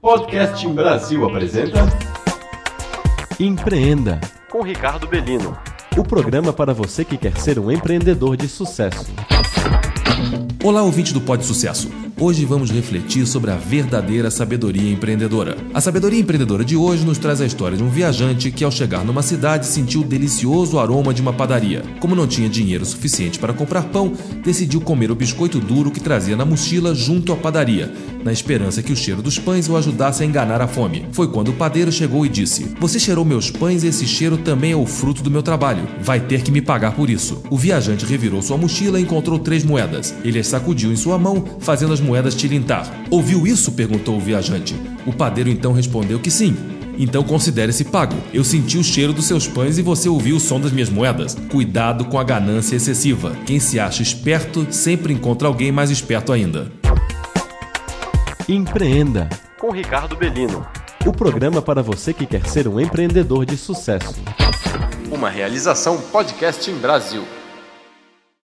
Podcast Brasil apresenta Empreenda, com Ricardo Bellino. o programa para você que quer ser um empreendedor de sucesso. Olá, ouvinte do Pod Sucesso. Hoje vamos refletir sobre a verdadeira sabedoria empreendedora. A sabedoria empreendedora de hoje nos traz a história de um viajante que, ao chegar numa cidade, sentiu o delicioso aroma de uma padaria. Como não tinha dinheiro suficiente para comprar pão, decidiu comer o biscoito duro que trazia na mochila junto à padaria, na esperança que o cheiro dos pães o ajudasse a enganar a fome. Foi quando o padeiro chegou e disse: "Você cheirou meus pães e esse cheiro também é o fruto do meu trabalho. Vai ter que me pagar por isso." O viajante revirou sua mochila e encontrou 3 moedas. Ele as sacudiu em sua mão, fazendo as moedas tilintar. "Ouviu isso?" perguntou o viajante. O padeiro então respondeu que sim. "Então considere-se pago. Eu senti o cheiro dos seus pães e você ouviu o som das minhas moedas." Cuidado com a ganância excessiva. Quem se acha esperto sempre encontra alguém mais esperto ainda. Empreenda, Com Ricardo Bellino. o programa para você que quer ser um empreendedor de sucesso. Uma realização Podcast Brasil.